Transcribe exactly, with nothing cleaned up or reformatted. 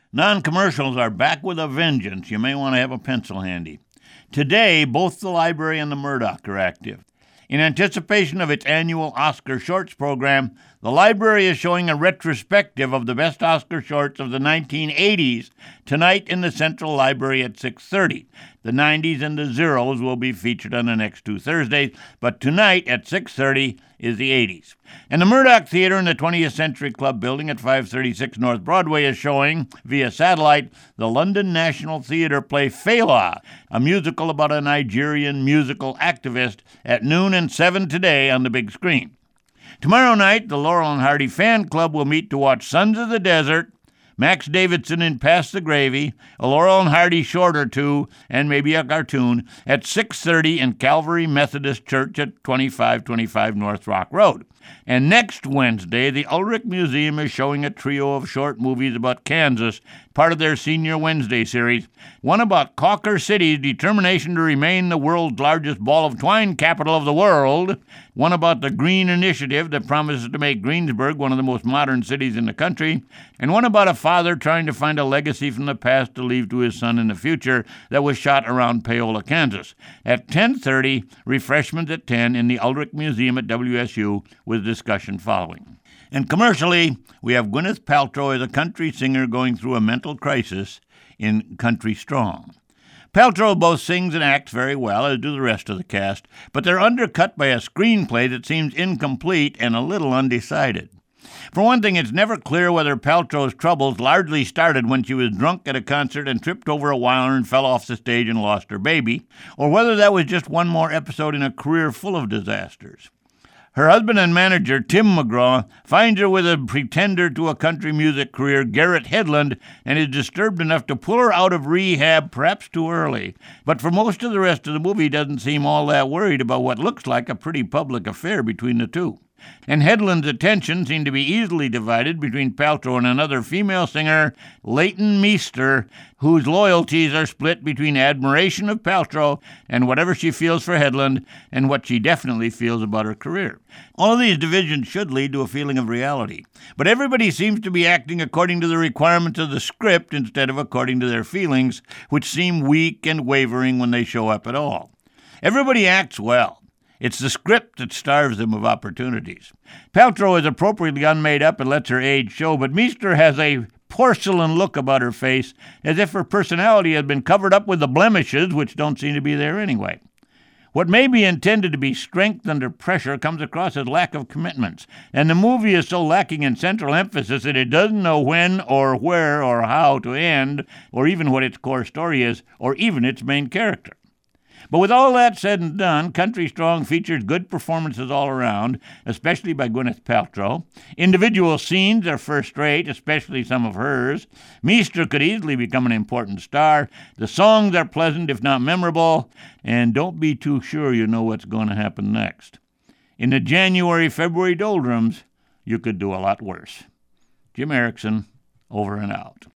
Non-commercials are back with a vengeance. You may want to have a pencil handy. Today, both the library and the Murdoch are active. In anticipation of its annual Oscar Shorts program, the library is showing a retrospective of the best Oscar shorts of the nineteen eighties tonight in the Central Library at six thirty. The nineties and the zeros will be featured on the next two Thursdays, but tonight at six thirty is the eighties. And the Murdoch Theater in the twentieth Century Club building at five thirty-six North Broadway is showing, via satellite, the London National Theatre play Fela, a musical about a Nigerian musical activist, at noon and seven today on the big screen. Tomorrow night, the Laurel and Hardy Fan Club will meet to watch Sons of the Desert, Max Davidson in Pass the Gravy, a Laurel and Hardy short or two, and maybe a cartoon, at six thirty in Calvary Methodist Church at twenty-five twenty-five North Rock Road. And next Wednesday, the Ulrich Museum is showing a trio of short movies about Kansas, part of their Senior Wednesday series. One about Cawker City's determination to remain the world's largest ball of twine capital of the world. One about the Green Initiative that promises to make Greensburg one of the most modern cities in the country. And one about a father trying to find a legacy from the past to leave to his son in the future that was shot around Paola, Kansas. At ten thirty, refreshments at ten in the Ulrich Museum at W S U with discussion following. And commercially, we have Gwyneth Paltrow as a country singer going through a mental crisis in Country Strong. Paltrow both sings and acts very well, as do the rest of the cast, but they're undercut by a screenplay that seems incomplete and a little undecided. For one thing, it's never clear whether Paltrow's troubles largely started when she was drunk at a concert and tripped over a wire and fell off the stage and lost her baby, or whether that was just one more episode in a career full of disasters. Her husband and manager, Tim McGraw, finds her with a pretender to a country music career, Garrett Hedlund, and is disturbed enough to pull her out of rehab, perhaps too early. But for most of the rest of the movie, he doesn't seem all that worried about what looks like a pretty public affair between the two. And Hedlund's attention seemed to be easily divided between Paltrow and another female singer, Leighton Meester, whose loyalties are split between admiration of Paltrow and whatever she feels for Hedlund and what she definitely feels about her career. All of these divisions should lead to a feeling of reality, but everybody seems to be acting according to the requirements of the script instead of according to their feelings, which seem weak and wavering when they show up at all. Everybody acts well. It's the script that starves them of opportunities. Paltrow is appropriately unmade up and lets her age show, but Meester has a porcelain look about her face, as if her personality had been covered up with the blemishes, which don't seem to be there anyway. What may be intended to be strength under pressure comes across as lack of commitments, and the movie is so lacking in central emphasis that it doesn't know when or where or how to end, or even what its core story is, or even its main character. But with all that said and done, Country Strong features good performances all around, especially by Gwyneth Paltrow. Individual scenes are first-rate, especially some of hers. Meester could easily become an important star. The songs are pleasant, if not memorable, and don't be too sure you know what's going to happen next. In the January-February doldrums, you could do a lot worse. Jim Erickson, over and out.